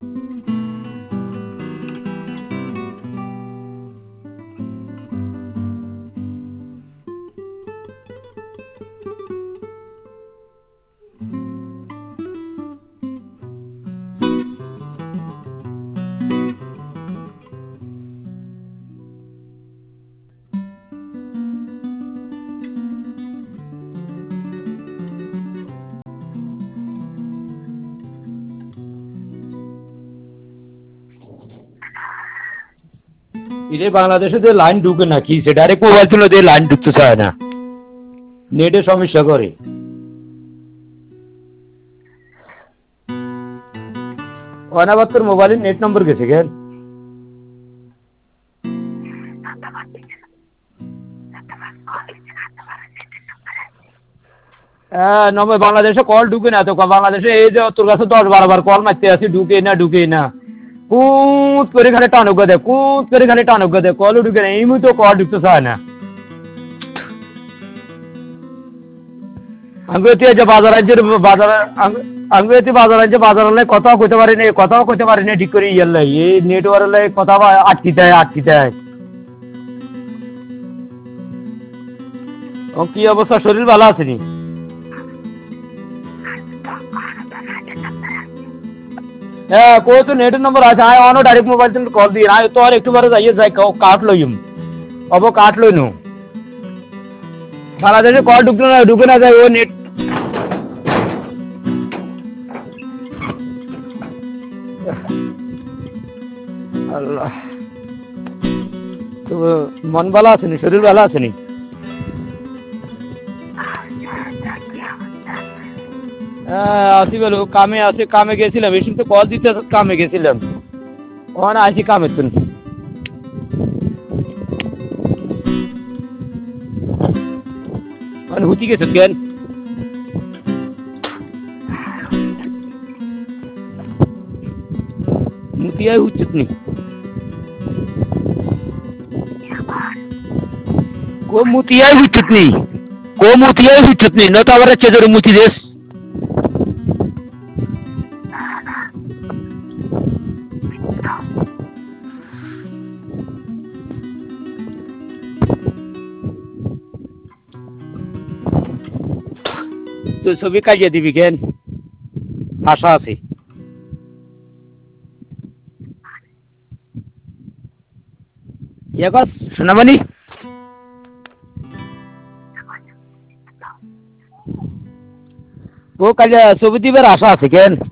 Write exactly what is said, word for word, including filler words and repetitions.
इधर बांग्लादेश से लाइन ढुके ना कि से डायरेक्ट मोबाइल चलो दे लाइन ढुकते चाहे ना नेटे समस्या करे अनाबाद मोबाइल नेट नंबर कैसे क्या नंबर बांग्लादेश कॉल ढुके ना तो बांग्लादेश ये जो তোর কাছে দশ বারো বার কল মারতে আসি ঢুকে না ঢুকে না কুত করে খালি টানুক দে কুত করে খালি টানুক দে কল ঢুকে না এই মুহূর্তে কল ঢুকতে চায় না আঙ্গুতি যে বাজার আছে বাজার আঙ্গুতি বাজার আছে বাজারে কথাও কইতে পারি না কথাও কইতে পারি না ঠিক করে ইয়াল্লাই এই নেটওয়ার্কে কথা আটকিতে আটকিতে ও কি অবস্থা শরীর ভালো আছে নি হ্যাঁ কো তো নেট নম্বর আছে আয় অনো ডাইরেক্ট মোবাইল থেকে কল দিয়ে আয় তো আর একটু বারে যাইয়ে যাই কাট লইম অব কাট লইনু বাংলাদেশে কল ঢুকলো না ঢুকে না যায় ও নেট আল্লাহ তো মন ভালো আছে নি শরীর ভালো আছে নি হ্যাঁ আসি বলো কামে আছে কামে গেছিলাম এই তো কল দিতে কামে গেছিলাম ওখানে আসি কামে তুন মানে হুতি গেছে কেন মুতিয়াই হুচ্ছিস নি কো মুতিয়াই হুচ্ছিস নি কো মুতিয়াই হুচ্ছিস নি না তো আবার চেজরে মুতি দেশ তো ছবি কাটিয়ে দিবি কেন আশা আছে ইয়ে কস সোনামণি ও কাজে ছবি দিবার আশা আছে কেন